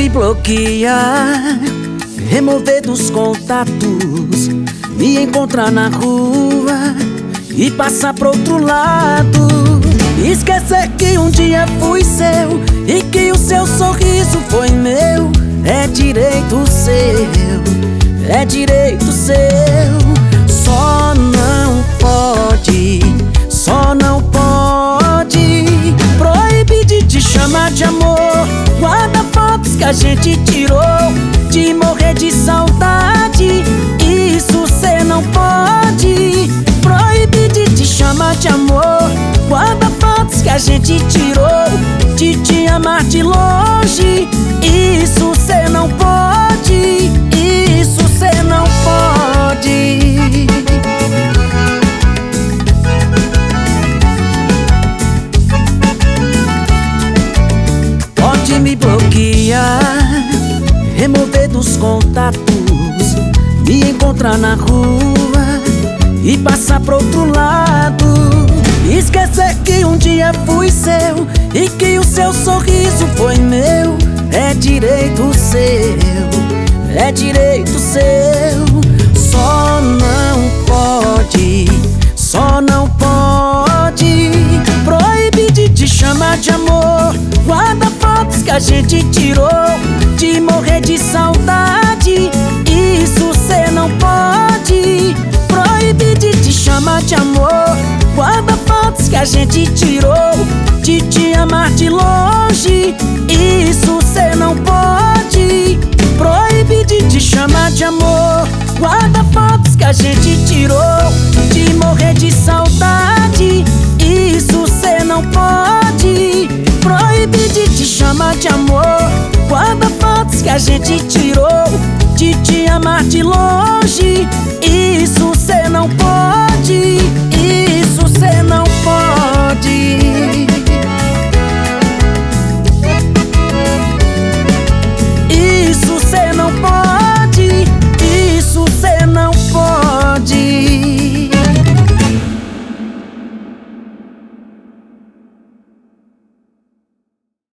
me bloquear, remover dos contatos, me encontrar na rua e passar pro outro lado. Esquecer que um dia fui seu e que o seu sorriso foi meu. É direito seu, é direito seu. Só não pode proibir de te chamar de amor. Guarda fotos que a gente tirou, de morrer de saudade. Isso cê não pode proibir de te chamar de amor. Guarda fotos que a gente tirou, de te amar de longe. Isso cê não pode, isso cê não pode. Pode me bloquear, remover dos contatos, me encontrar na rua e passar pro outro lado. Esquecer que um dia fui seu e que o seu sorriso foi meu. É direito seu, é direito seu. Só não pode proibir de te chamar de amor. Guarda fotos que a gente tirou, de morrer de saudade. Isso cê não pode proibir de te chamar de amor. Guarda fotos que a gente tirou, de te amar de longe. Isso cê não pode proibir de te chamar de amor. Guarda fotos que a gente tirou, de morrer de saudade. Isso cê não pode proibir de te chamar de amor. Guarda fotos que a gente tirou, de te amar de longe. Isso cê não pode.